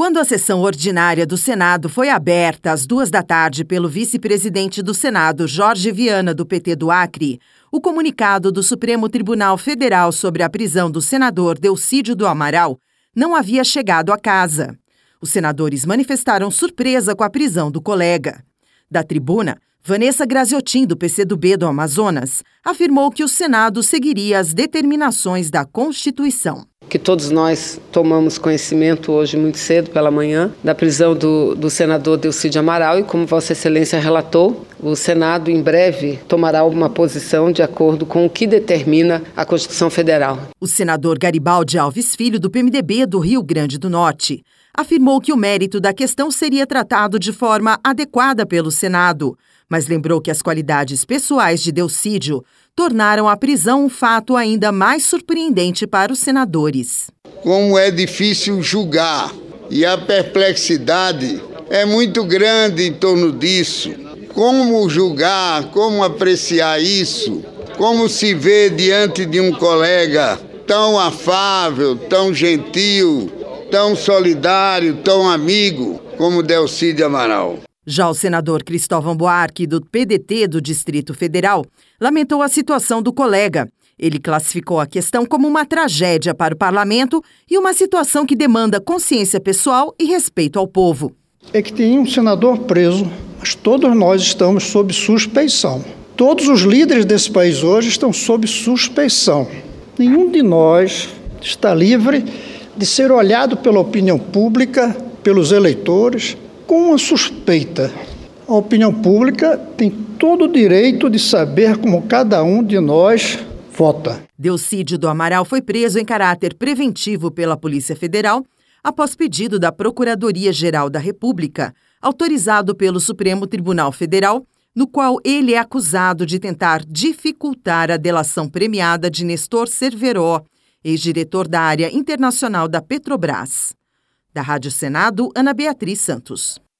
Quando a sessão ordinária do Senado foi aberta às 14h pelo vice-presidente do Senado, Jorge Viana, do PT do Acre, o comunicado do Supremo Tribunal Federal sobre a prisão do senador Delcídio do Amaral não havia chegado à casa. Os senadores manifestaram surpresa com a prisão do colega. Da tribuna, Vanessa Graziotin, do PCdoB do Amazonas, afirmou que o Senado seguiria as determinações da Constituição. Que todos nós tomamos conhecimento hoje muito cedo pela manhã da prisão do senador Delcídio Amaral e, como Vossa Excelência relatou, o Senado em breve tomará uma posição de acordo com o que determina a Constituição Federal. O senador Garibaldi Alves Filho, do PMDB do Rio Grande do Norte, afirmou que o mérito da questão seria tratado de forma adequada pelo Senado, mas lembrou que as qualidades pessoais de Delcídio tornaram a prisão um fato ainda mais surpreendente para os senadores. Como é difícil julgar e a perplexidade é muito grande em torno disso. Como julgar, como apreciar isso? Como se vê diante de um colega tão afável, tão gentil, tão solidário, tão amigo como Delcídio Amaral? Já o senador Cristóvão Buarque, do PDT do Distrito Federal, lamentou a situação do colega. Ele classificou a questão como uma tragédia para o parlamento e uma situação que demanda consciência pessoal e respeito ao povo. É que tem um senador preso, mas todos nós estamos sob suspeição. Todos os líderes desse país hoje estão sob suspeição. Nenhum de nós está livre de ser olhado pela opinião pública, pelos eleitores, com uma suspeita. A opinião pública tem todo o direito de saber como cada um de nós vota. Delcídio do Amaral foi preso em caráter preventivo pela Polícia Federal após pedido da Procuradoria-Geral da República, autorizado pelo Supremo Tribunal Federal, no qual ele é acusado de tentar dificultar a delação premiada de Nestor Cerveró, ex-diretor da área internacional da Petrobras. Da Rádio Senado, Ana Beatriz Santos.